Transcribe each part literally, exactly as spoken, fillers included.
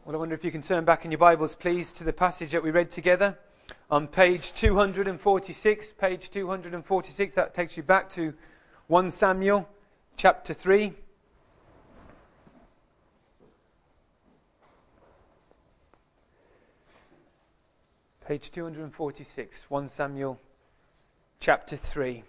Well, I wonder if you can turn back in your Bibles, please, to the passage that we read together on page two hundred forty-six. Page two hundred forty-six, that takes you back to First Samuel chapter three. Page two hundred forty-six, First Samuel chapter three.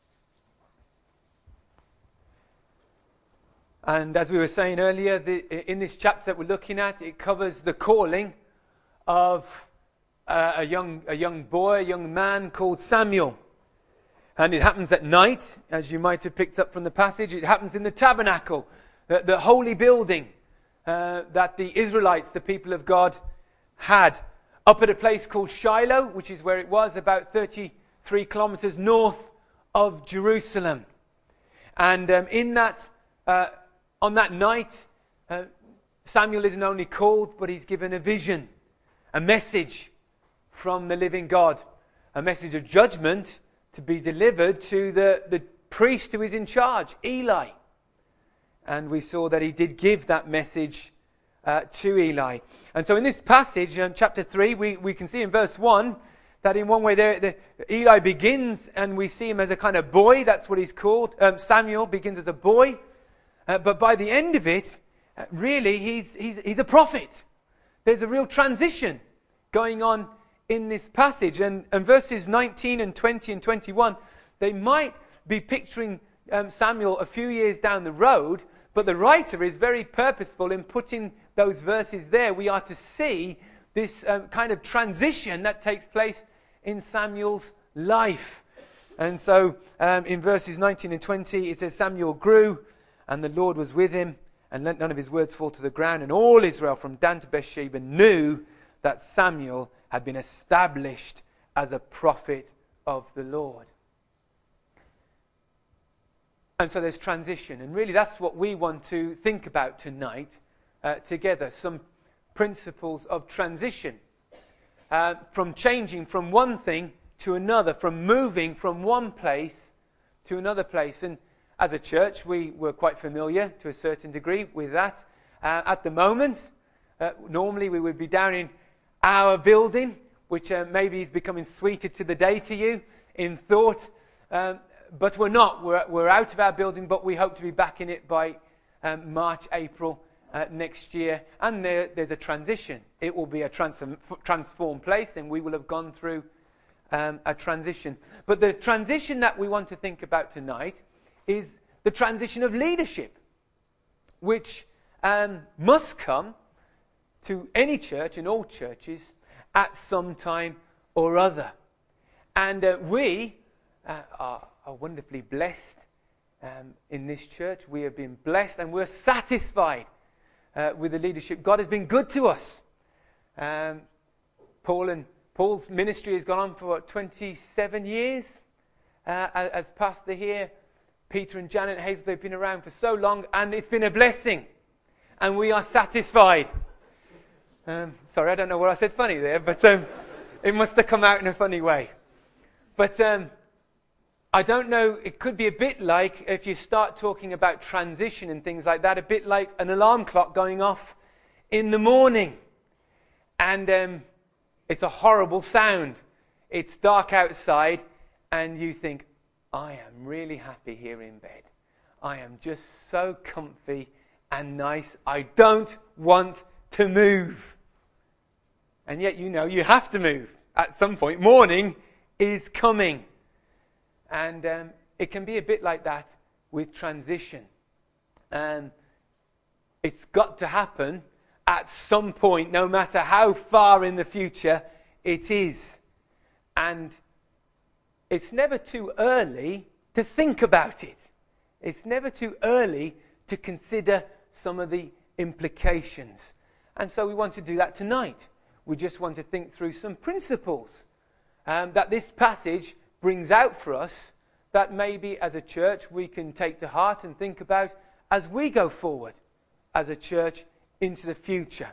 And as we were saying earlier, the, in this chapter that we're looking at, it covers the calling of uh, a young a young boy, a young man called Samuel. And it happens at night, as you might have picked up from the passage. It happens in the tabernacle, the, the holy building uh, that the Israelites, the people of God, had up at a place called Shiloh, which is where it was, about thirty-three kilometers north of Jerusalem. And um, in that uh, On that night, uh, Samuel isn't only called, but he's given a vision, a message from the living God, a message of judgment to be delivered to the, the priest who is in charge, Eli. And we saw that he did give that message uh, to Eli. And so in this passage, um, chapter three, we, we can see in verse one, that in one way there, the, Eli begins and we see him as a kind of boy, that's what he's called. Um, Samuel begins as a boy. Uh, but by the end of it, uh, really, he's, he's, he's a prophet. There's a real transition going on in this passage. And, and verses nineteen and twenty and twenty-one, they might be picturing um, Samuel a few years down the road, but the writer is very purposeful in putting those verses there. We are to see this um, kind of transition that takes place in Samuel's life. And so um, in verses nineteen and twenty, it says, Samuel grew, and the Lord was with him, and let none of his words fall to the ground. And all Israel from Dan to Beersheba knew that Samuel had been established as a prophet of the Lord. And so there's transition. And really that's what we want to think about tonight uh, together. Some principles of transition. Uh, from changing from one thing to another. From moving from one place to another place. And as a church, we were quite familiar to a certain degree with that. Uh, at the moment, uh, normally we would be down in our building, which uh, maybe is becoming sweeter to the day to you in thought. Um, but we're not. We're, we're out of our building, but we hope to be back in it by um, March, April uh, next year. And there, there's a transition. It will be a transform, transformed place, and we will have gone through um, a transition. But the transition that we want to think about tonight is the transition of leadership, which um, must come to any church and all churches at some time or other. And uh, we uh, are, are wonderfully blessed um, in this church. We have been blessed and we're satisfied uh, with the leadership. God has been good to us. Um, Paul and Paul's ministry has gone on for what, twenty-seven years uh, as pastor here. Peter and Janet Hazel, they've been around for so long, and it's been a blessing. And we are satisfied. Um, sorry, I don't know what I said funny there, but um, it must have come out in a funny way. But um, I don't know, it could be a bit like, if you start talking about transition and things like that, a bit like an alarm clock going off in the morning. And um, it's a horrible sound. It's dark outside, and you think, I am really happy here in bed. I am just so comfy and nice. I don't want to move. And yet you know you have to move at some point. Morning is coming. And um, it can be a bit like that with transition. Um, it's got to happen at some point, no matter how far in the future it is. And it's never too early to think about it. It's never too early to consider some of the implications. And so we want to do that tonight. We just want to think through some principles um, that this passage brings out for us that maybe as a church we can take to heart and think about as we go forward as a church into the future.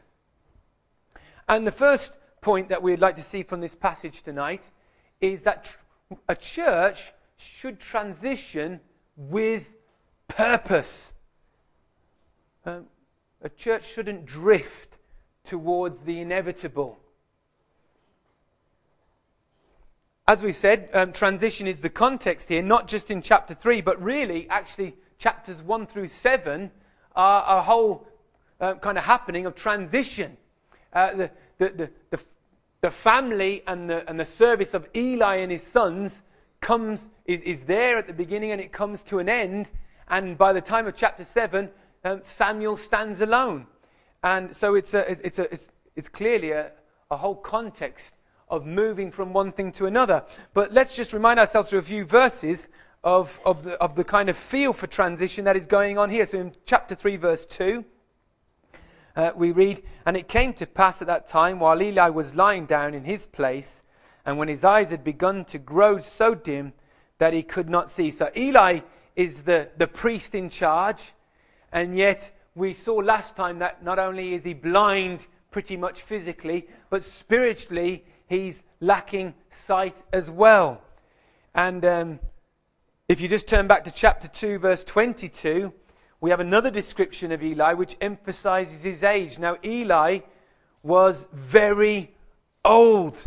And the first point that we'd like to see from this passage tonight is that tr- a church should transition with purpose. Um, a church shouldn't drift towards the inevitable. As we said, um, transition is the context here, not just in chapter three, but really, actually, chapters one through seven are a whole uh, kind of happening of transition. Uh, the, the, the, the, the family and the, and the service of Eli and his sons comes is, is there at the beginning, and it comes to an end. And by the time of chapter seven, um, Samuel stands alone. And so it's a, it's a, it's, it's clearly a, a whole context of moving from one thing to another. But let's just remind ourselves through a few verses of, of, the, of the kind of feel for transition that is going on here. So in chapter three, verse two, uh, we read, "And it came to pass at that time, while Eli was lying down in his place, and when his eyes had begun to grow so dim that he could not see." So Eli is the, the priest in charge, and yet we saw last time that not only is he blind pretty much physically, but spiritually he's lacking sight as well. And um, if you just turn back to chapter two, verse twenty-two, we have another description of Eli which emphasizes his age. Now, Eli was very old.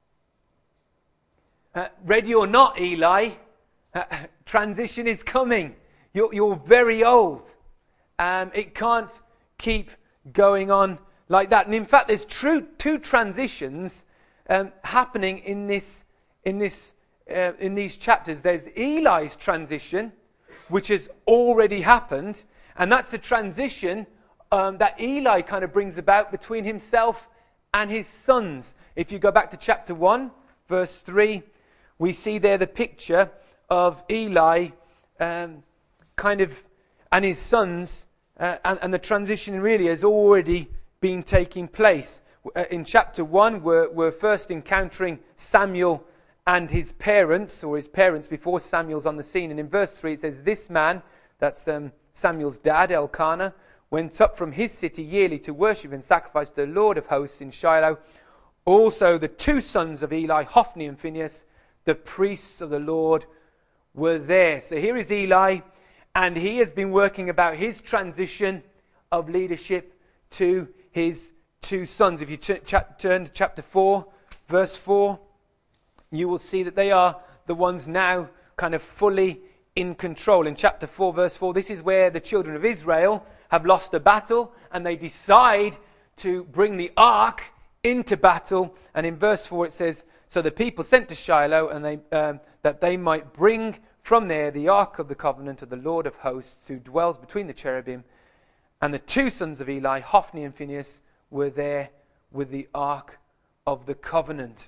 Uh, ready or not, Eli, uh, transition is coming. You're, you're very old. Um, it can't keep going on like that. And in fact, there's true, two transitions Um, happening in this, in this, uh, in these chapters. There's Eli's transition, which has already happened, and that's the transition um, that Eli kind of brings about between himself and his sons. If you go back to chapter one, verse three, we see there the picture of Eli, um, kind of, and his sons, uh, and, and the transition really has already been taking place. In chapter one, we're, we're first encountering Samuel and his parents, or his parents before Samuel's on the scene. And in verse three it says, "This man," that's um, Samuel's dad, Elkanah, "went up from his city yearly to worship and sacrifice to the Lord of hosts in Shiloh. Also the two sons of Eli, Hophni and Phinehas, the priests of the Lord, were there." So here is Eli, and he has been working about his transition of leadership to his two sons. If you ch- ch- turn to chapter four, verse four, you will see that they are the ones now kind of fully in control. In chapter four, verse four, this is where the children of Israel have lost a battle, and they decide to bring the ark into battle. And in verse four it says, "So the people sent to Shiloh, and they um, that they might bring from there the ark of the covenant of the Lord of hosts, who dwells between the cherubim. And the two sons of Eli, Hophni and Phinehas, were there with the ark of the covenant."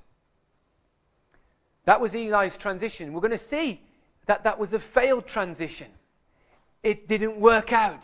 That was Eli's transition. We're going to see that that was a failed transition. It didn't work out.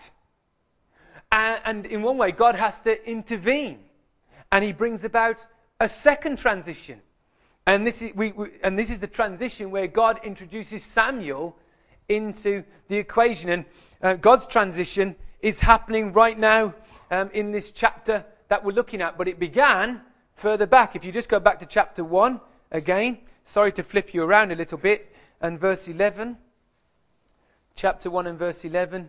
And, and in one way, God has to intervene. And he brings about a second transition. And this is, we, we, and this is the transition where God introduces Samuel into the equation. And uh, God's transition is happening right now um, in this chapter that we're looking at, but it began further back. If you just go back to chapter one again, sorry to flip you around a little bit, and verse eleven, chapter one and verse eleven,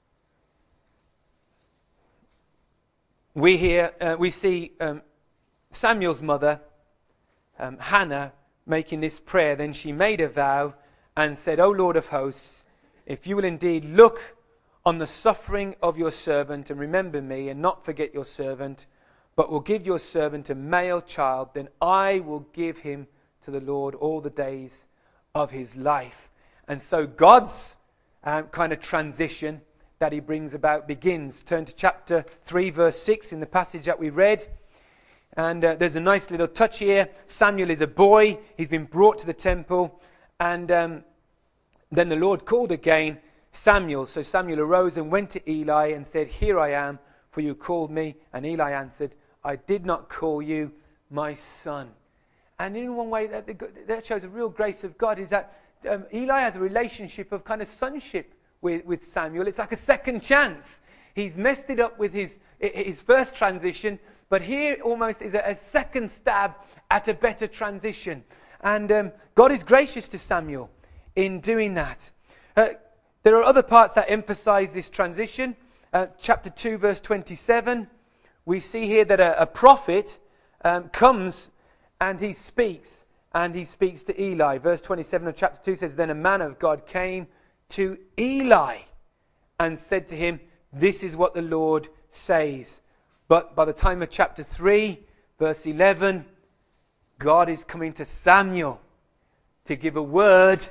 we hear, uh, we see um, Samuel's mother, um, Hannah, making this prayer. "Then she made a vow and said, O Lord of hosts, if you will indeed look on the suffering of your servant and remember me and not forget your servant, but will give your servant a male child, then I will give him to the Lord all the days of his life." And so God's um, kind of transition that he brings about begins. Turn to chapter three, verse six in the passage that we read. And uh, there's a nice little touch here. Samuel is a boy. He's been brought to the temple. And um, then the Lord called again, "Samuel." So Samuel arose and went to Eli and said, "Here I am, for you called me." And Eli answered, "I did not call you, my son." And in one way, that, that shows a real grace of God, is that um, Eli has a relationship of kind of sonship with, with Samuel. It's like a second chance. He's messed it up with his, his first transition, but here almost is a, a second stab at a better transition. And um, God is gracious to Samuel in doing that. Uh, there are other parts that emphasize this transition. Uh, chapter two, verse twenty-seven, we see here that a, a prophet um, comes and he speaks. And he speaks to Eli. Verse twenty-seven of chapter two says, Then a man of God came to Eli and said to him, This is what the Lord says. But by the time of chapter three, verse eleven, God is coming to Samuel to give a word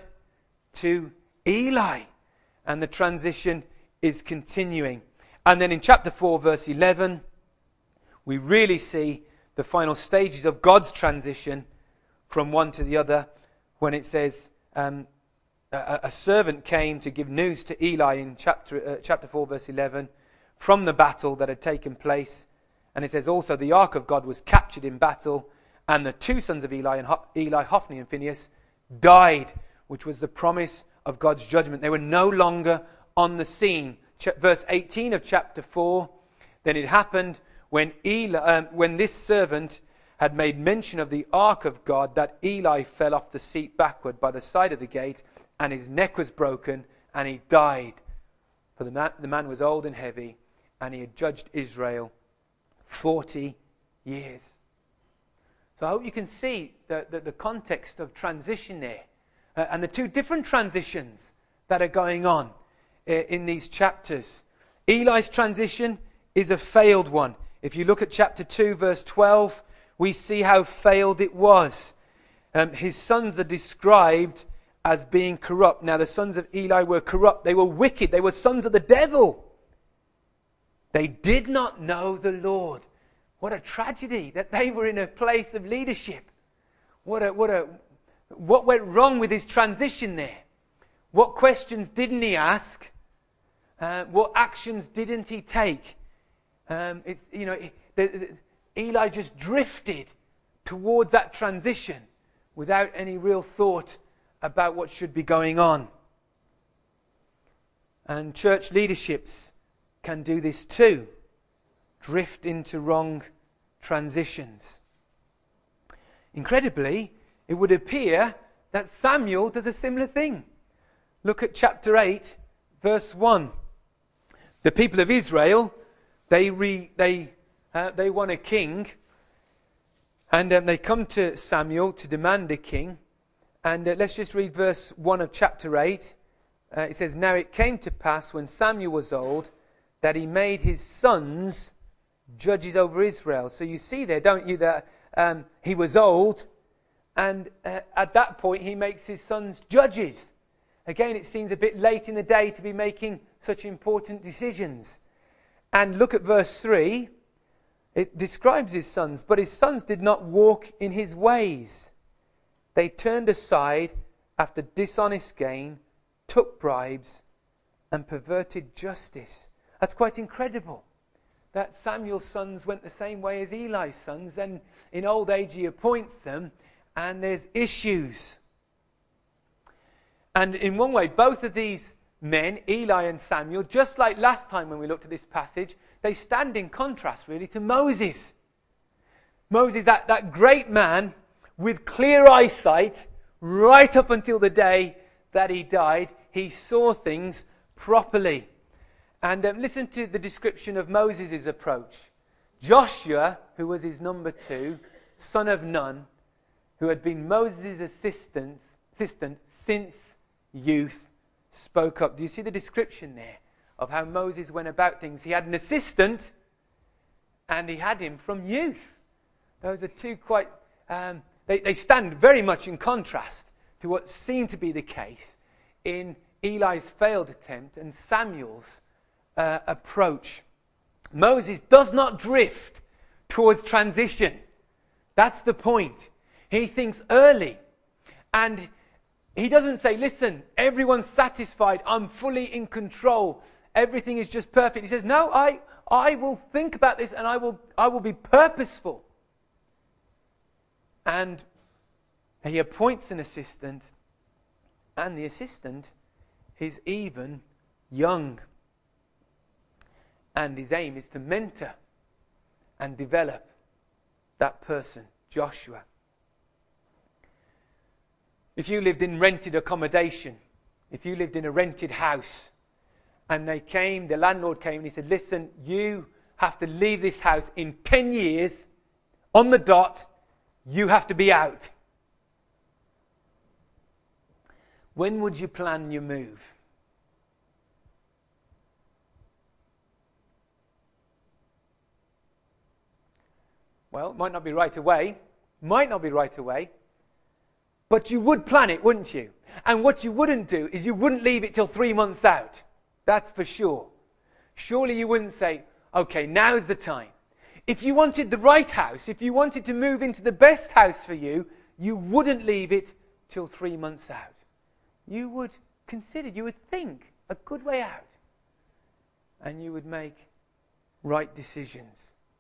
to Eli. And the transition is continuing. And then in chapter four, verse eleven, we really see the final stages of God's transition from one to the other, when it says um, a, a servant came to give news to Eli in chapter uh, chapter four, verse eleven, from the battle that had taken place. And it says also the ark of God was captured in battle, and the two sons of Eli, and Ho- Eli, Hophni and Phinehas, died, which was the promise of God's judgment. They were no longer on the scene. Ch- verse eighteen of chapter four, Then it happened when Eli, um, when this servant had made mention of the ark of God, that Eli fell off the seat backward by the side of the gate, and his neck was broken, and he died. For the man, the man was old and heavy, and he had judged Israel forty years. So I hope you can see the, the, the context of transition there, uh, and the two different transitions that are going on uh, in these chapters. Eli's transition is a failed one. If you look at chapter two, verse twelve, we see how failed it was. Um, his sons are described as being corrupt. Now, the sons of Eli were corrupt. They were wicked. They were sons of the devil. They did not know the Lord. What a tragedy that they were in a place of leadership. What a, what a, what went wrong with his transition there? What questions didn't he ask? Uh, what actions didn't he take? Um, it's, you know, the, the, Eli just drifted towards that transition without any real thought about what should be going on. And church leaderships can do this too. Drift into wrong transitions. Incredibly, it would appear that Samuel does a similar thing. Look at chapter eight, verse one. The people of Israel, they re, they uh, they want a king, and um, they come to Samuel to demand a king. And uh, let's just read verse one of chapter eight. Uh, it says, Now it came to pass when Samuel was old, that he made his sons judges over Israel. So you see there, don't you, that um, he was old, and uh, at that point he makes his sons judges. Again, it seems a bit late in the day to be making such important decisions. And look at verse three. It describes his sons. But his sons did not walk in his ways. They turned aside after dishonest gain, took bribes, and perverted justice. That's quite incredible. That Samuel's sons went the same way as Eli's sons, and in old age he appoints them, and there's issues. And in one way, both of these men, Eli and Samuel, just like last time when we looked at this passage, they stand in contrast really to Moses. Moses, that, that great man with clear eyesight, right up until the day that he died, he saw things properly. And um, listen to the description of Moses' approach. Joshua, who was his number two, son of Nun, who had been Moses' assistant, assistant since youth, spoke up. Do you see the description there of how Moses went about things? He had an assistant, and he had him from youth. Those are two quite... Um, they, they stand very much in contrast to what seemed to be the case in Eli's failed attempt and Samuel's uh, approach. Moses does not drift towards transition. That's the point. He thinks early, and he doesn't say, listen, everyone's satisfied, I'm fully in control, everything is just perfect. He says, no, I, I will think about this, and I will, I will be purposeful. And he appoints an assistant, and the assistant is even young. And his aim is to mentor and develop that person, Joshua. If you lived in rented accommodation, if you lived in a rented house, and they came, the landlord came and he said, listen, you have to leave this house in ten years, on the dot, you have to be out. When would you plan your move? Well, it might not be right away. Might not be right away. But you would plan it, wouldn't you? And what you wouldn't do is you wouldn't leave it till three months out. That's for sure. Surely you wouldn't say, okay, now's the time. If you wanted the right house, if you wanted to move into the best house for you, you wouldn't leave it till three months out. You would consider, you would think a good way out. And you would make right decisions.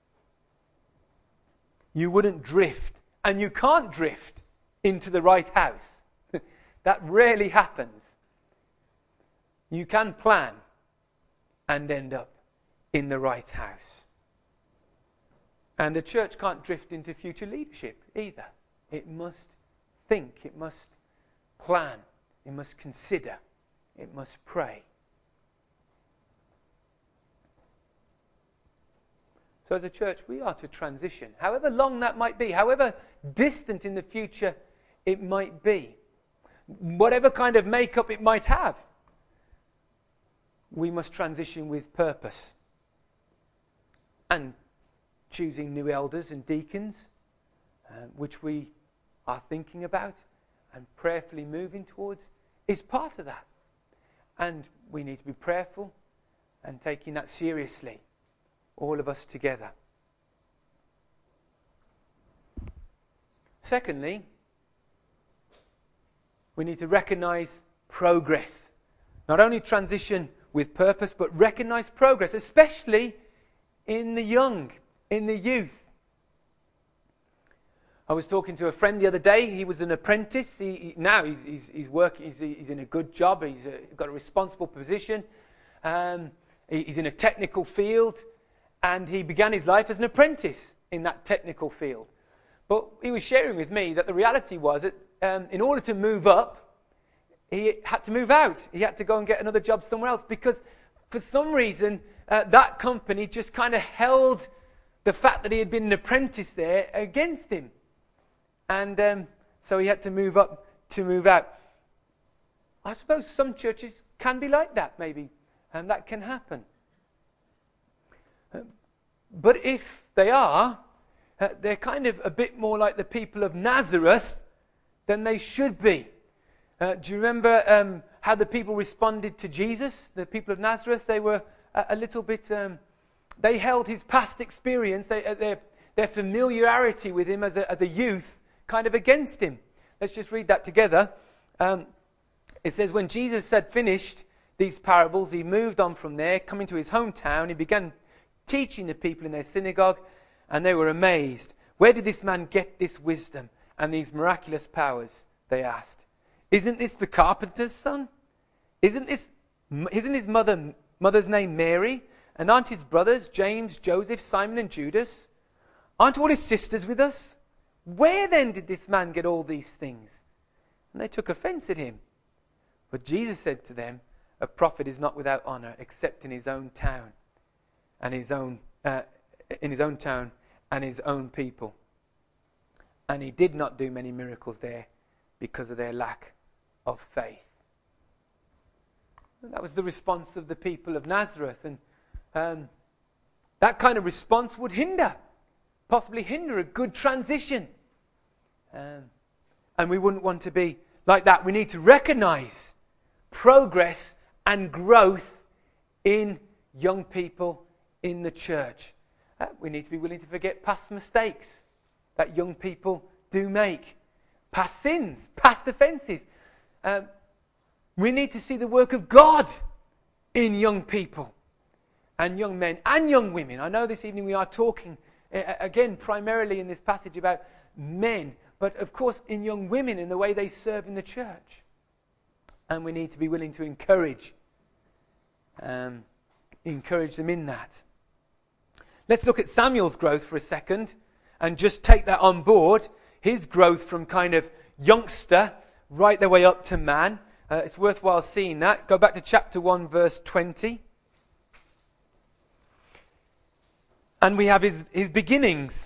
You wouldn't drift. And you can't drift into the right house. That rarely happens. You can plan and end up in the right house. And a church can't drift into future leadership either. It must think, it must plan, it must consider, it must pray. So as a church, we are to transition, however long that might be, however distant in the future it might be, whatever kind of makeup it might have. We must transition with purpose. And choosing new elders and deacons, uh, which we are thinking about and prayerfully moving towards, is part of that. And we need to be prayerful and taking that seriously, all of us together. Secondly, we need to recognize progress. Not only transition with purpose, but recognize progress, especially in the young, in the youth. I was talking to a friend the other day. He was an apprentice. He, he, now he's, he's, he's working. He's, he's in a good job. He's a, got a responsible position. Um, he, he's in a technical field, and he began his life as an apprentice in that technical field. But he was sharing with me that the reality was that um, in order to move up, he had to move out. He had to go and get another job somewhere else because, for some reason, uh, that company just kind of held the fact that he had been an apprentice there against him. And um, so he had to move up to move out. I suppose some churches can be like that, maybe, and that can happen. Um, but if they are, uh, they're kind of a bit more like the people of Nazareth than they should be. Uh, do you remember um, how the people responded to Jesus? The people of Nazareth, they were a, a little bit... Um, they held his past experience, they, uh, their, their familiarity with him as a, as a youth, kind of against him. Let's just read that together. Um, it says, when Jesus had finished these parables, he moved on from there, coming to his hometown. He began teaching the people in their synagogue, and they were amazed. Where did this man get this wisdom and these miraculous powers? They asked. Isn't this the carpenter's son? Isn't this, isn't his mother, mother's name Mary? And aren't his brothers James, Joseph, Simon, and Judas? Aren't all his sisters with us? Where then did this man get all these things? And they took offense at him. But Jesus said to them, a prophet is not without honor except in his own town and his own uh, in his own town and his own people. And he did not do many miracles there because of their lack of faith. And that was the response of the people of Nazareth, and um, that kind of response would hinder, possibly hinder a good transition. Um, and we wouldn't want to be like that. We need to recognize progress and growth in young people in the church. Uh, we need to be willing to forget past mistakes that young people do make, past sins, past offenses. Um, we need to see the work of God in young people and young men and young women. I know this evening we are talking uh, again primarily in this passage about men, but of course in young women in the way they serve in the church. And we need to be willing to encourage um, encourage them in that. Let's look at Samuel's growth for a second and just take that on board. His growth from kind of youngster right their way up to man. Uh, it's worthwhile seeing that. Go back to chapter one, verse twenty. And we have his, his beginnings.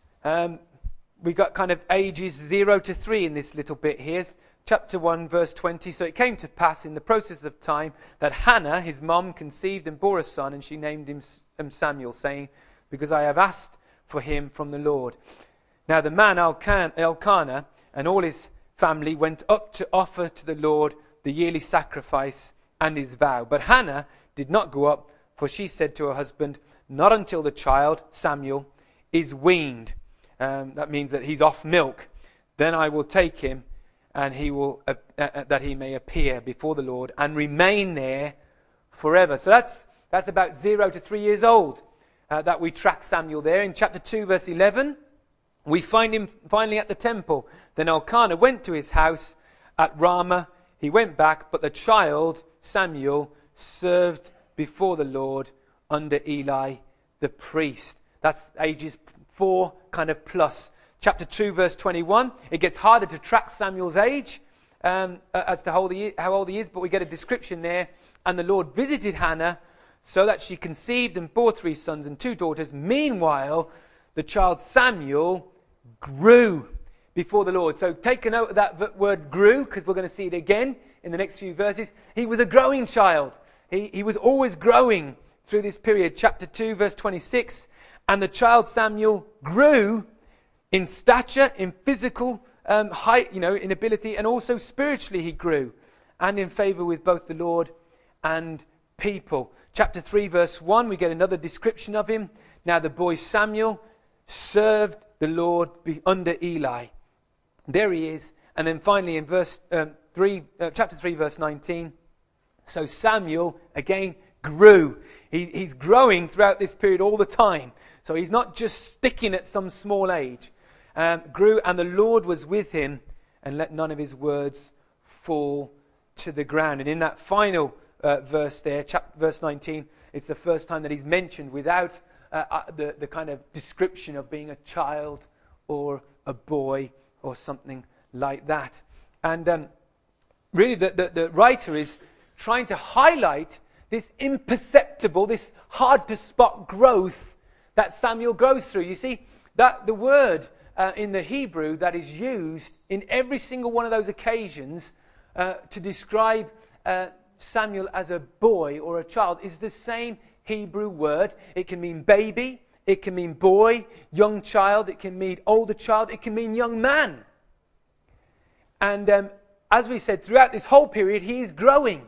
Um, we got kind of ages zero to three in this little bit here. Chapter one, verse twenty. So it came to pass in the process of time that Hannah, his mom, conceived and bore a son, and she named him Samuel, saying, because I have asked for him from the Lord. Now the man Elkanah and all his family went up to offer to the Lord the yearly sacrifice and his vow. But Hannah did not go up, for she said to her husband, not until the child, Samuel, is weaned. Um, that means that he's off milk. Then I will take him, and he will uh, uh, that he may appear before the Lord and remain there forever. So that's that's about zero to three years old uh, that we track Samuel there. In chapter two, verse eleven, we find him finally at the temple. Then Elkanah went to his house at Ramah. He went back, but the child, Samuel, served before the Lord under Eli the priest. That's ages four kind of plus. Chapter two, verse twenty-one, it gets harder to track Samuel's age um, as to how old, he, how old he is, but we get a description there. And the Lord visited Hannah so that she conceived and bore three sons and two daughters. Meanwhile, the child Samuel grew before the Lord. So take a note of that word grew, because we're going to see it again in the next few verses. He was a growing child. He, he was always growing through this period. Chapter two, verse twenty-six, and the child Samuel grew in stature, in physical um, height, you know, in ability, and also spiritually he grew, and in favor with both the Lord and people. Chapter three, verse one, we get another description of him. Now the boy Samuel served the Lord under Eli. There he is. And then finally in verse um, three, uh, chapter three, verse nineteen, so Samuel again grew. He, he's growing throughout this period all the time. So he's not just sticking at some small age. Um, grew, and the Lord was with him, and let none of his words fall to the ground. And in that final uh, verse there, chapter, verse nineteen, it's the first time that he's mentioned without uh, uh, the, the kind of description of being a child or a boy or something like that. And um, really the, the, the writer is trying to highlight this imperceptible, this hard to spot growth that Samuel goes through. You see, that the word uh, in the Hebrew that is used in every single one of those occasions uh, to describe uh, Samuel as a boy or a child is the same Hebrew word. It can mean baby, it can mean boy, young child, it can mean older child, it can mean young man. And um, as we said, throughout this whole period, he is growing.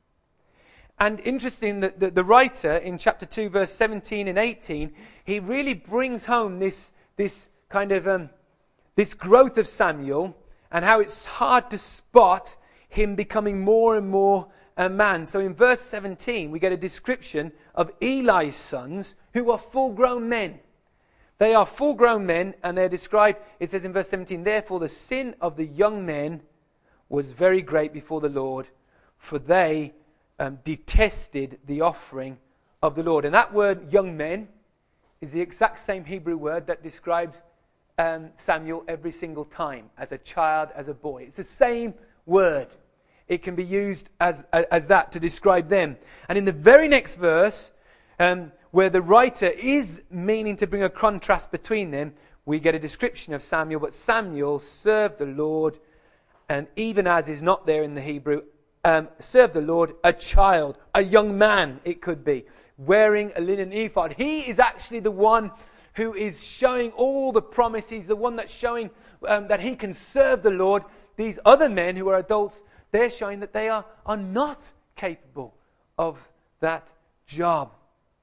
And interesting that the, the writer in chapter two, verse seventeen and eighteen, he really brings home this, this kind of, um, this growth of Samuel and how it's hard to spot him becoming more and more a man. So in verse seventeen, we get a description of Eli's sons who are full-grown men. They are full-grown men, and they're described, it says in verse seventeen, therefore the sin of the young men was very great before the Lord, for they um, detested the offering of the Lord. And that word, young men, is the exact same Hebrew word that describes um, Samuel every single time, as a child, as a boy. It's the same word. It can be used as, as that to describe them. And in the very next verse, um, where the writer is meaning to bring a contrast between them, we get a description of Samuel. But Samuel served the Lord, and even as is not there in the Hebrew, um, served the Lord, a child, a young man it could be, wearing a linen ephod. He is actually the one who is showing all the promise. He's the one that's showing um, that he can serve the Lord. These other men who are adults, they're showing that they are, are not capable of that job.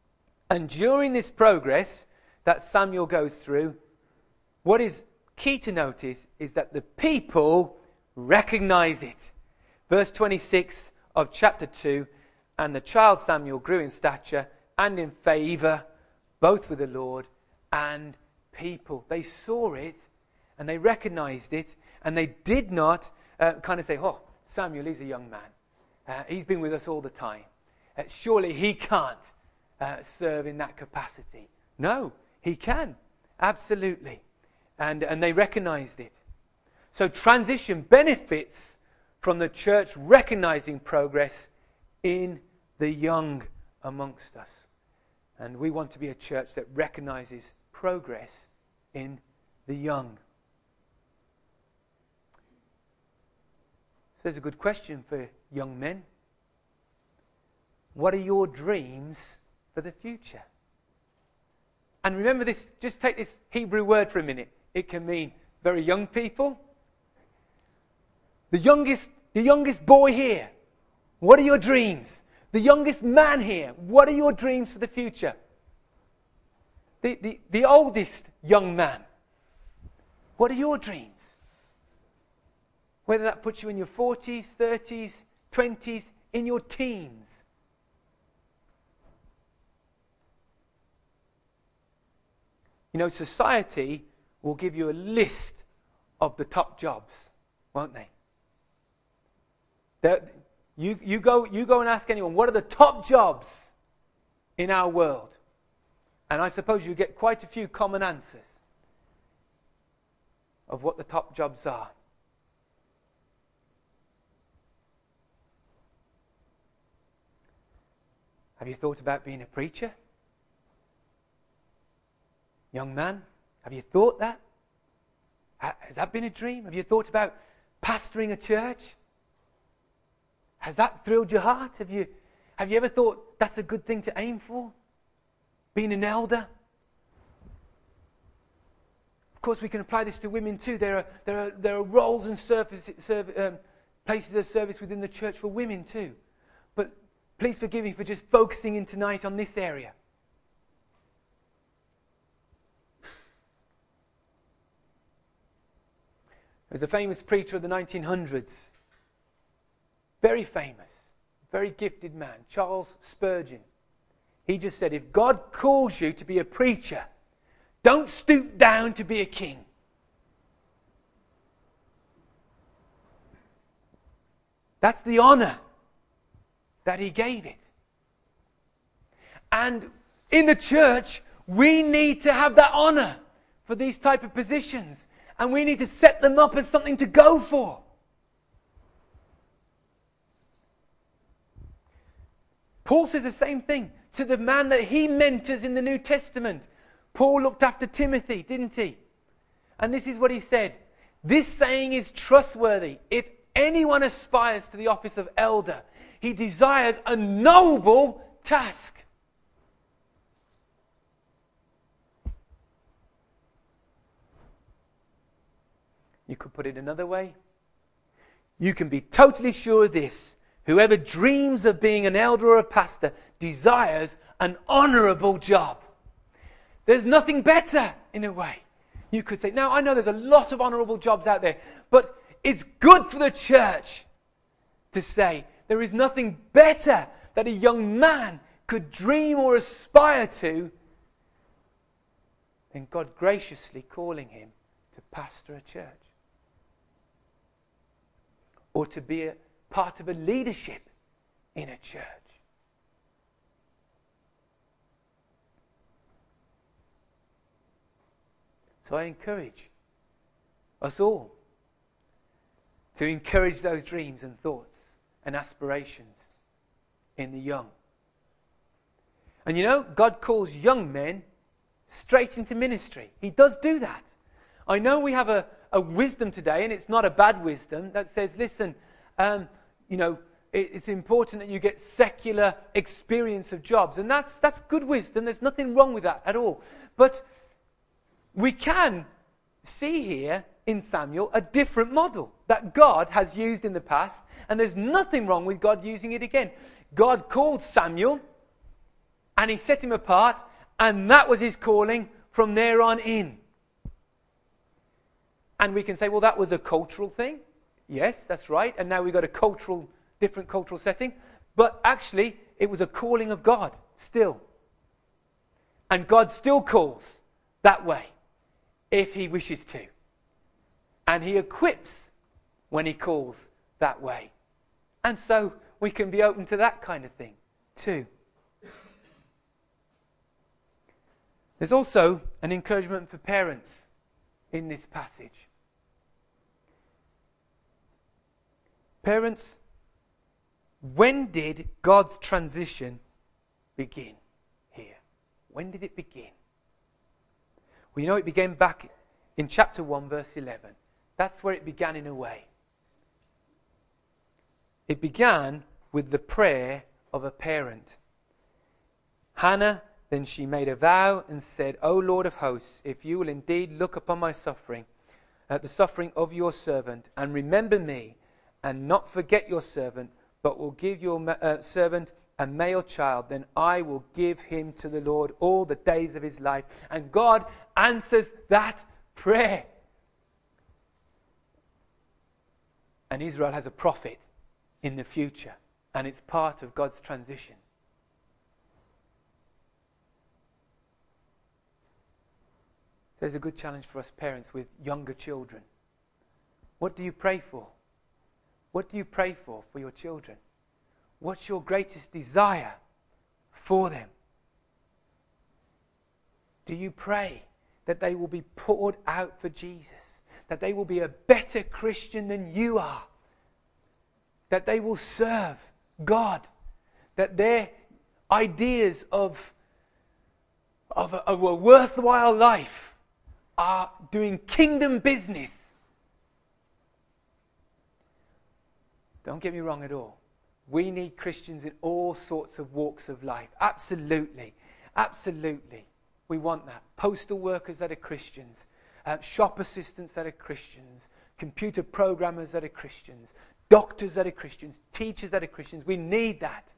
And during this progress that Samuel goes through, what is key to notice is that the people recognize it. Verse twenty-six of chapter two, and the child Samuel grew in stature and in favor, both with the Lord and people. They saw it and they recognized it, and they did not uh, kind of say, oh, Samuel, he's a young man. Uh, he's been with us all the time. Uh, surely he can't uh, serve in that capacity. No, he can. Absolutely. And, and they recognized it. So transition benefits from the church recognizing progress in the young amongst us. And we want to be a church that recognizes progress in the young. So there's a good question for young men. What are your dreams for the future? And remember this, just take this Hebrew word for a minute. It can mean very young people. The youngest, the youngest boy here, what are your dreams? The youngest man here, what are your dreams for the future? The, the, the oldest young man, what are your dreams? Whether that puts you in your forties, thirties, twenties, in your teens. You know, society will give you a list of the top jobs, won't they? They're, you, you, go, you go and ask anyone, what are the top jobs in our world? And I suppose you get quite a few common answers of what the top jobs are. Have you thought about being a preacher? Young man, have you thought that? Has that been a dream? Have you thought about pastoring a church? Has that thrilled your heart? Have you, have you ever thought that's a good thing to aim for? Being an elder? Of course, we can apply this to women too. There are, there are, there are roles and service, serve, um, places of service within the church for women too. But please forgive me for just focusing in tonight on this area. There was a famous preacher of the nineteen hundreds. Very famous, very gifted man, Charles Spurgeon. He just said, if God calls you to be a preacher, don't stoop down to be a king. That's the honor that he gave it. And in the church, we need to have that honor for these type of positions. And we need to set them up as something to go for. Paul says the same thing to the man that he mentors in the New Testament. Paul looked after Timothy, didn't he? And this is what he said. This saying is trustworthy. If anyone aspires to the office of elder, he desires a noble task. You could put it another way. You can be totally sure of this. Whoever dreams of being an elder or a pastor desires an honourable job. There's nothing better, in a way. You could say, now I know there's a lot of honourable jobs out there, but it's good for the church to say there is nothing better that a young man could dream or aspire to than God graciously calling him to pastor a church. Or to be a part of a leadership in a church. So I encourage us all to encourage those dreams and thoughts and aspirations in the young. And you know, God calls young men straight into ministry. He does do that. I know we have a, a wisdom today, and it's not a bad wisdom, that says, listen, um, you know, it, it's important that you get secular experience of jobs. And that's, that's good wisdom. There's nothing wrong with that at all. But we can see here in Samuel a different model that God has used in the past, and there's nothing wrong with God using it again. God called Samuel, and he set him apart, and that was his calling from there on in. And we can say, well, that was a cultural thing. Yes, that's right. And now we've got a cultural, different cultural setting. But actually, it was a calling of God still. And God still calls that way if he wishes to. And he equips when he calls that way. And so we can be open to that kind of thing too. There's also an encouragement for parents in this passage. Parents, when did God's transition begin here? When did it begin? Well, you know, it began back in chapter one, verse eleven. That's where it began in a way. It began with the prayer of a parent. Hannah, then she made a vow and said, O Lord of hosts, if you will indeed look upon my suffering, at the suffering of your servant, and remember me, and not forget your servant, but will give your uh, servant a male child, then I will give him to the Lord all the days of his life. And God answers that prayer. And Israel has a prophet in the future, and it's part of God's transition. There's a good challenge for us parents with younger children. What do you pray for? What do you pray for for your children? What's your greatest desire for them? Do you pray that they will be poured out for Jesus? That they will be a better Christian than you are? That they will serve God? That their ideas of, of, a, of a worthwhile life are doing kingdom business? Don't get me wrong at all. We need Christians in all sorts of walks of life. Absolutely. Absolutely. We want that. Postal workers that are Christians. Uh, shop assistants that are Christians. Computer programmers that are Christians. Doctors that are Christians. Teachers that are Christians. We need that.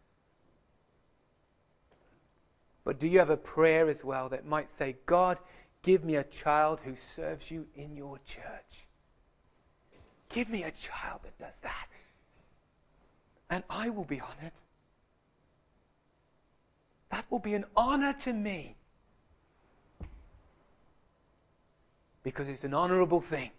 But do you have a prayer as well that might say, God, give me a child who serves you in your church. Give me a child that does that. And I will be honored. That will be an honor to me. Because it's an honorable thing.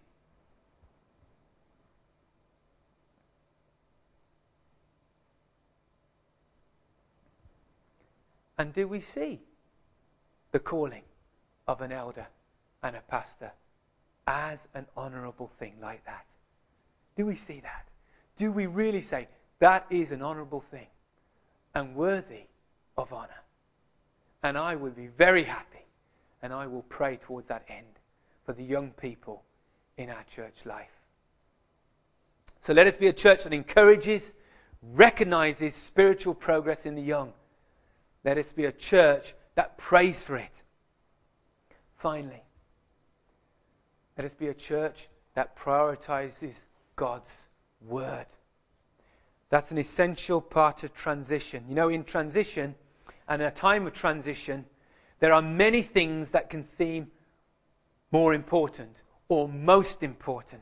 And do we see the calling of an elder and a pastor as an honorable thing like that? Do we see that? Do we really say, that is an honorable thing and worthy of honor? And I will be very happy, and I will pray towards that end for the young people in our church life. So let us be a church that encourages, recognizes spiritual progress in the young. Let us be a church that prays for it. Finally, let us be a church that prioritizes God's word. That's an essential part of transition. You know, in transition, and a time of transition, there are many things that can seem more important or most important.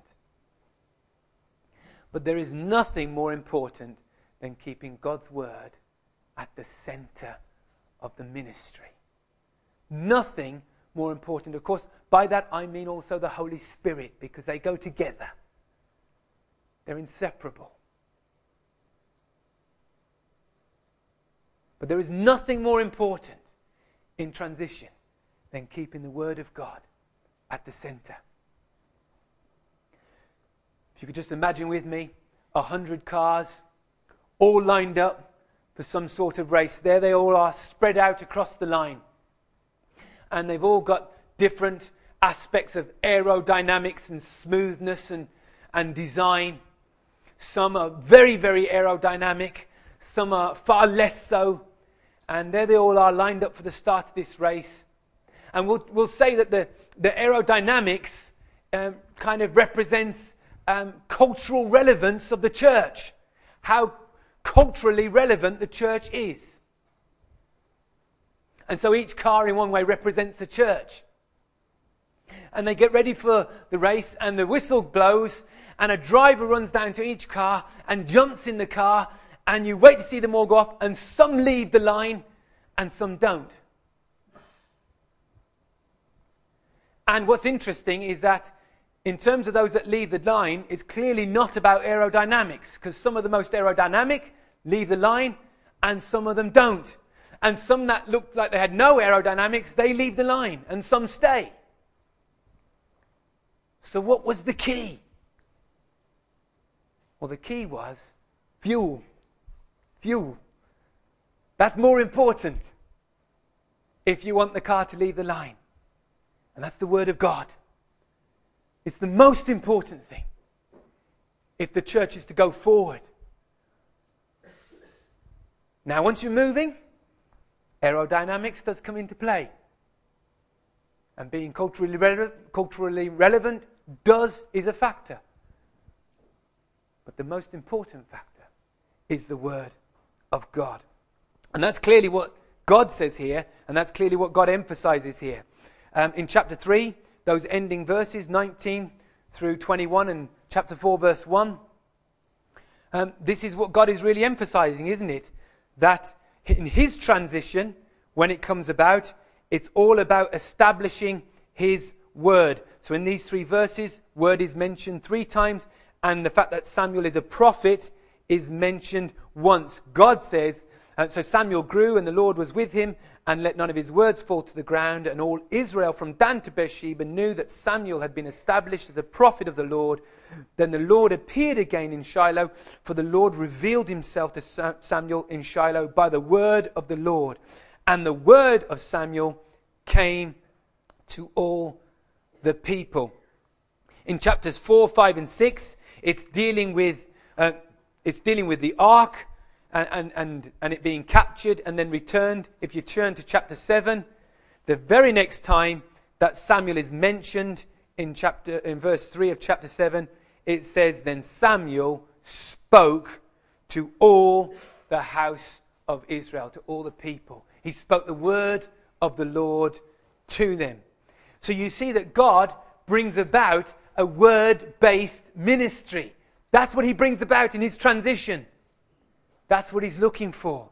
But there is nothing more important than keeping God's word at the center of the ministry. Nothing more important. Of course, by that I mean also the Holy Spirit, because they go together. They're inseparable. But there is nothing more important in transition than keeping the Word of God at the center. If you could just imagine with me a hundred cars all lined up for some sort of race. There they all are, spread out across the line. And they've all got different aspects of aerodynamics and smoothness and, and design. Some are very, very aerodynamic. Some are far less so. And there they all are lined up for the start of this race. And we'll, we'll say that the, the aerodynamics um, kind of represents um, cultural relevance of the church. How culturally relevant the church is. And so each car in one way represents the church. And they get ready for the race, and the whistle blows, and a driver runs down to each car and jumps in the car, and you wait to see them all go off, and some leave the line and some don't. And what's interesting is that in terms of those that leave the line, it's clearly not about aerodynamics, because some of the most aerodynamic leave the line and some of them don't. And some that looked like they had no aerodynamics, they leave the line and some stay. So what was the key? Well, the key was fuel. Fuel. That's more important. if you want the car to leave the line. And that's the word of God. It's the most important thing if the church is to go forward. Now, once you're moving, aerodynamics does come into play. And being culturally relevant, culturally relevant does is a factor. But the most important factor is the word of God. And that's clearly what God says here, and that's clearly what God emphasizes here. Um, in chapter three, those ending verses, nineteen through twenty-one, and chapter four, verse one, um, this is what God is really emphasizing, isn't it? That in his transition, when it comes about, it's all about establishing his word. So in these three verses, word is mentioned three times, and the fact that Samuel is a prophet is mentioned once. God says, uh, so Samuel grew, and the Lord was with him, and let none of his words fall to the ground. And all Israel from Dan to Beersheba knew that Samuel had been established as a prophet of the Lord. Then the Lord appeared again in Shiloh, for the Lord revealed himself to Samuel in Shiloh by the word of the Lord. And the word of Samuel came to all the people. In chapters four, five, and six, it's dealing with uh, it's dealing with the ark and, and and and it being captured and then returned. If you turn to chapter seven, the very next time that Samuel is mentioned in chapter in verse three of chapter seven, it says, "Then Samuel spoke to all the house of Israel," to all the people. He spoke the word of the Lord to them. So you see that God brings about a word-based ministry. That's what he brings about in his transition. That's what he's looking for.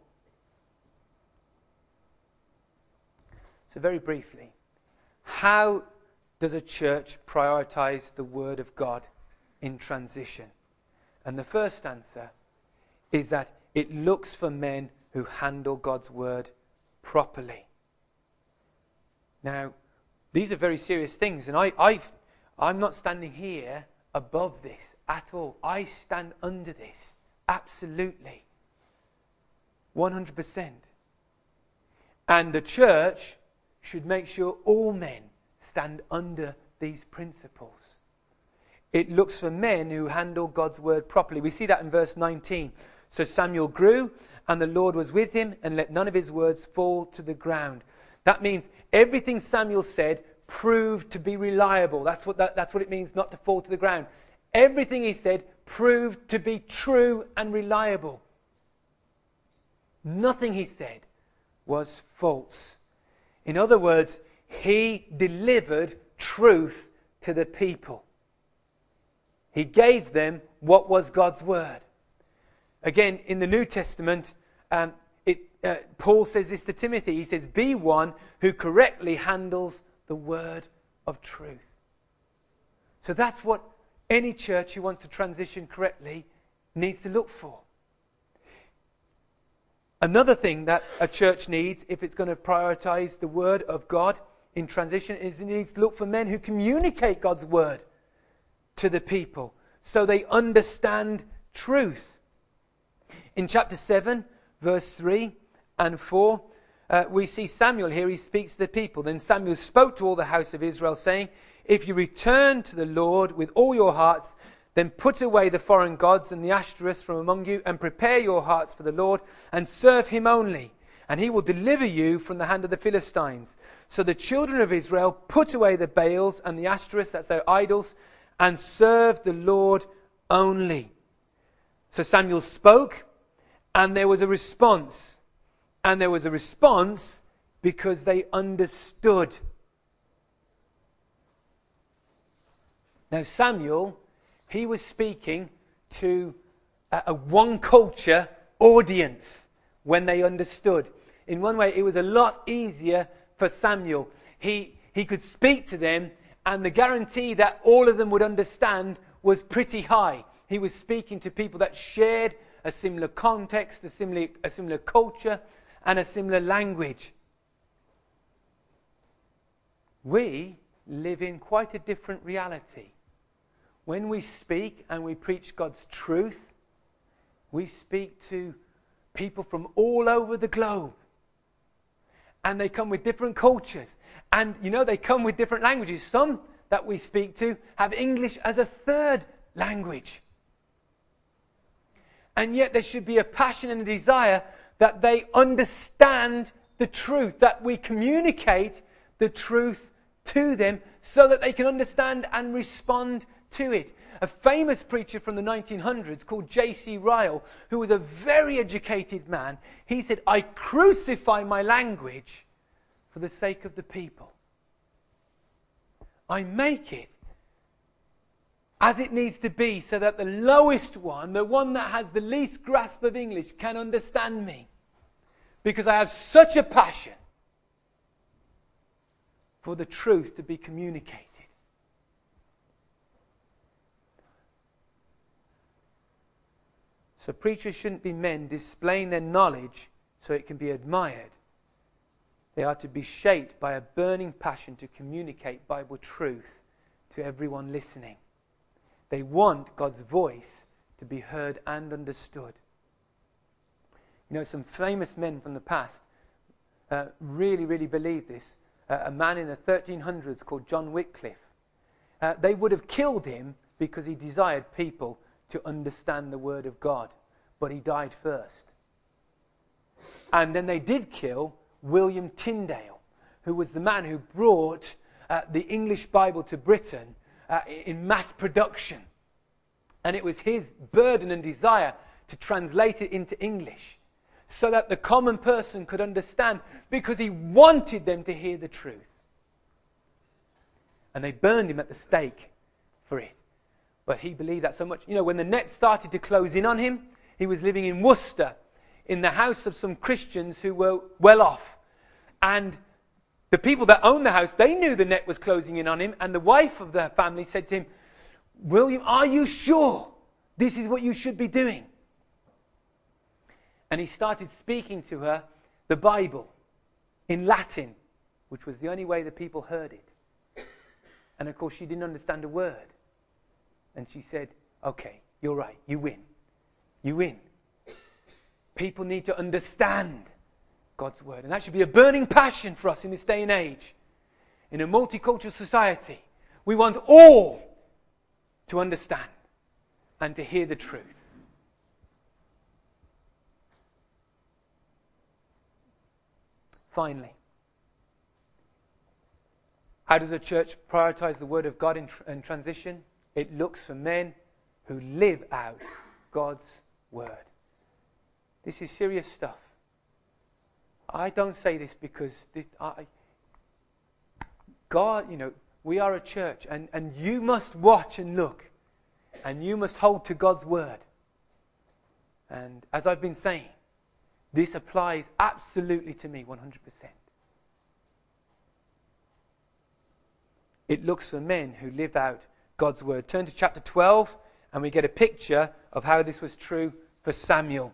So very briefly, how does a church prioritize the word of God in transition? And the first answer is that it looks for men who handle God's word properly. Now, these are very serious things, and I, I've, I'm not standing here above this at all. I stand under this, absolutely, one hundred percent. And the church should make sure all men stand under these principles. It looks for men who handle God's word properly. We see that in verse nineteen. So Samuel grew, and the Lord was with him, and let none of his words fall to the ground. That means everything Samuel said proved to be reliable. That's what that, that's what it means, not to fall to the ground. Everything he said proved to be true and reliable. Nothing he said was false. In other words, he delivered truth to the people. He gave them what was God's word. Again, in the New Testament, um, it, uh, Paul says this to Timothy. He says, "Be one who correctly handles the word of truth." So that's what any church who wants to transition correctly needs to look for. Another thing that a church needs, if it's going to prioritize the word of God in transition, is it needs to look for men who communicate God's word to the people so they understand truth. In chapter seven, verse three and four, uh, we see Samuel here. He speaks to the people. Then Samuel spoke to all the house of Israel, saying, "If you return to the Lord with all your hearts, then put away the foreign gods and the Ashtoreths from among you, and prepare your hearts for the Lord, and serve him only. And he will deliver you from the hand of the Philistines." So the children of Israel put away the Baals and the Ashtoreths, that's their idols, and served the Lord only. So Samuel spoke, and there was a response. And there was a response because they understood. Now Samuel, he was speaking to a, a one culture audience when they understood. In one way, it was a lot easier for Samuel. He, he could speak to them, and the guarantee that all of them would understand was pretty high. He was speaking to people that shared a similar context, a similar, a similar culture, and a similar language. We live in quite a different reality. When we speak and we preach God's truth, we speak to people from all over the globe. and they come with different cultures. And, you know, they come with different languages. Some that we speak to have English as a third language. And yet there should be a passion and a desire that they understand the truth, that we communicate the truth to them so that they can understand and respond to it. A famous preacher from the nineteen hundreds called J C Ryle, who was a very educated man, he said, "I crucify my language for the sake of the people. I make it as it needs to be so that the lowest one, the one that has the least grasp of English, can understand me. Because I have such a passion for the truth to be communicated." So preachers shouldn't be men displaying their knowledge so it can be admired. They are to be shaped by a burning passion to communicate Bible truth to everyone listening. They want God's voice to be heard and understood. You know, some famous men from the past uh, really, really believed this. Uh, a man in the thirteen hundreds called John Wycliffe. Uh, they would have killed him because he desired people to understand the Word of God. But he died first. And then they did kill William Tyndale, who was the man who brought uh, the English Bible to Britain uh, in mass production. And it was his burden and desire to translate it into English so that the common person could understand, because he wanted them to hear the truth. And they burned him at the stake for it. But he believed that so much. You know, when the net started to close in on him, he was living in Worcester in the house of some Christians who were well off. And the people that owned the house, they knew the net was closing in on him. And the wife of the family said to him, "William, are you sure this is what you should be doing?" And he started speaking to her the Bible in Latin, which was the only way the people heard it. And of course she didn't understand a word. And she said, "Okay, you're right, you win. You win. People need to understand God's Word." And that should be a burning passion for us in this day and age. In a multicultural society, we want all to understand and to hear the truth. Finally, how does a church prioritize the Word of God in, tr- in transition? It looks for men who live out God's Word. This is serious stuff. I don't say this because this, I, God, you know, we are a church, and, and you must watch and look, and you must hold to God's Word. And as I've been saying, this applies absolutely to me, one hundred percent. It looks for men who live out God's Word. Turn to chapter twelve, and we get a picture of how this was true for Samuel.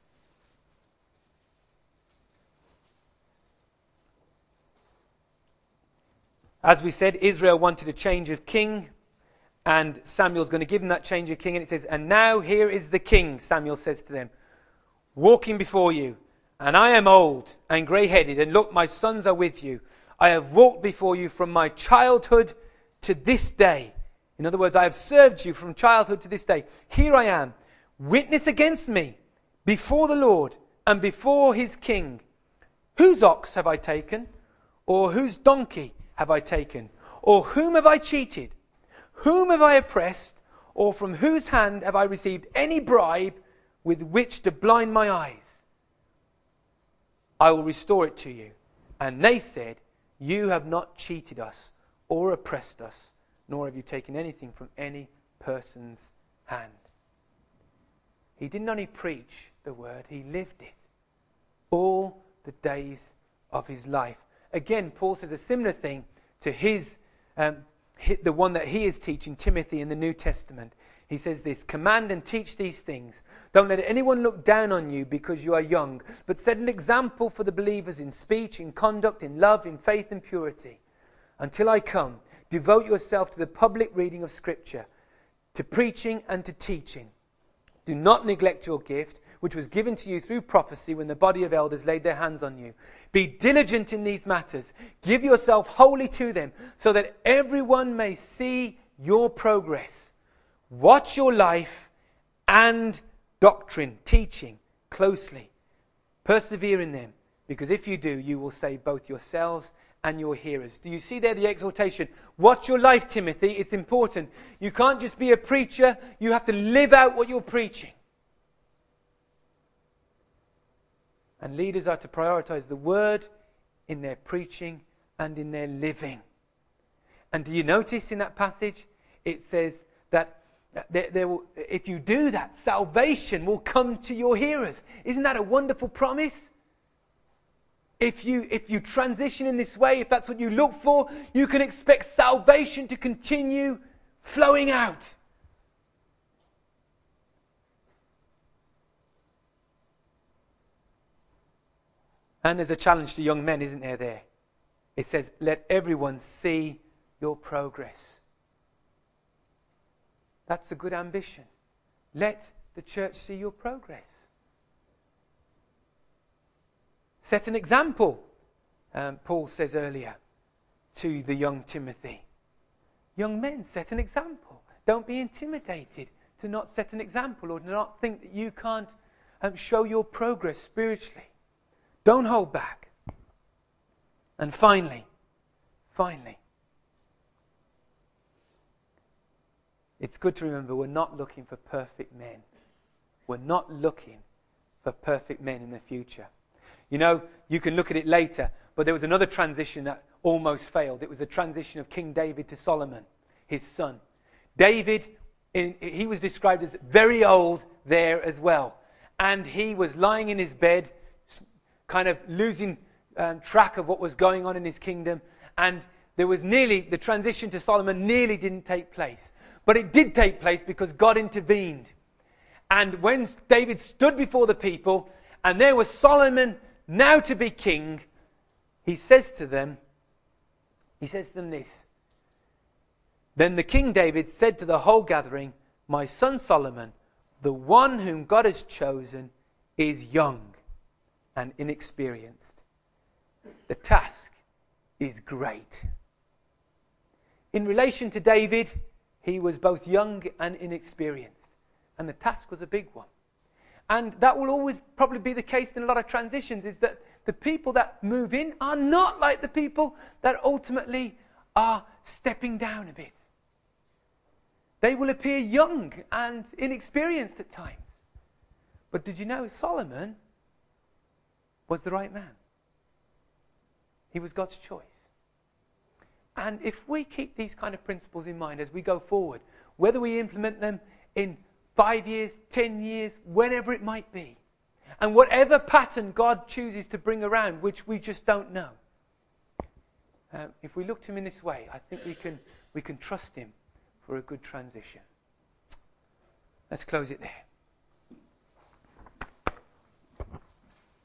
As we said, Israel wanted a change of king, and Samuel's going to give them that change of king. And it says, "And now here is the king," Samuel says to them, "walking before you. And I am old and grey-headed, and look, my sons are with you. I have walked before you from my childhood to this day." In other words, I have served you from childhood to this day. "Here I am, witness against me before the Lord and before his king. Whose ox have I taken? Or whose donkey have I taken? Or whom have I cheated? Whom have I oppressed? Or from whose hand have I received any bribe with which to blind my eyes? I will restore it to you." And they said, "You have not cheated us or oppressed us, nor have you taken anything from any person's hand." He didn't only preach the word, he lived it all the days of his life. Again, Paul says a similar thing to his, um, the one that he is teaching Timothy in the New Testament. He says this, "Command and teach these things. Don't let anyone look down on you because you are young, but set an example for the believers in speech, in conduct, in love, in faith and purity. Until I come, devote yourself to the public reading of Scripture, to preaching and to teaching. Do not neglect your gift, which was given to you through prophecy when the body of elders laid their hands on you. Be diligent in these matters. Give yourself wholly to them, so that everyone may see your progress. Watch your life and doctrine, teaching closely. Persevere in them, because if you do, you will save both yourselves and your hearers. Do you see there the exhortation? Watch your life, Timothy. It's important. You can't just be a preacher. You have to live out what you're preaching. And leaders are to prioritize the word in their preaching and in their living. And do you notice in that passage, it says that there, there will, if you do that, salvation will come to your hearers. Isn't that a wonderful promise? If you, if you transition in this way, if that's what you look for, you can expect salvation to continue flowing out. And there's a challenge to young men, isn't there, there? It says, let everyone see your progress. That's a good ambition. Let the church see your progress. Set an example, um, Paul says earlier, to the young Timothy. Young men, set an example. Don't be intimidated to not set an example or to not think that you can't um, show your progress spiritually. Don't hold back. And finally, finally, it's good to remember we're not looking for perfect men. We're not looking for perfect men in the future. You know, you can look at it later, but there was another transition that almost failed. It was the transition of King David to Solomon, his son. David, in, he was described as very old there as well. And he was lying in his bed, kind of losing um, track of what was going on in his kingdom. And there was nearly, the transition to Solomon nearly didn't take place. But it did take place because God intervened. And when David stood before the people, and there was Solomon now to be king, he says to them, he says to them this. Then the King David said to the whole gathering, my son Solomon, the one whom God has chosen, is young and inexperienced. The task is great. In relation to David, he was both young and inexperienced. And the task was a big one. And that will always probably be the case in a lot of transitions, is that the people that move in are not like the people that ultimately are stepping down a bit. They will appear young and inexperienced at times. But did you know Solomon was the right man? He was God's choice. And if we keep these kind of principles in mind as we go forward, whether we implement them in five years, ten years, whenever it might be, and whatever pattern God chooses to bring around, which we just don't know, uh, if we look to him in this way, I think we can we can trust him for a good transition. Let's close it there.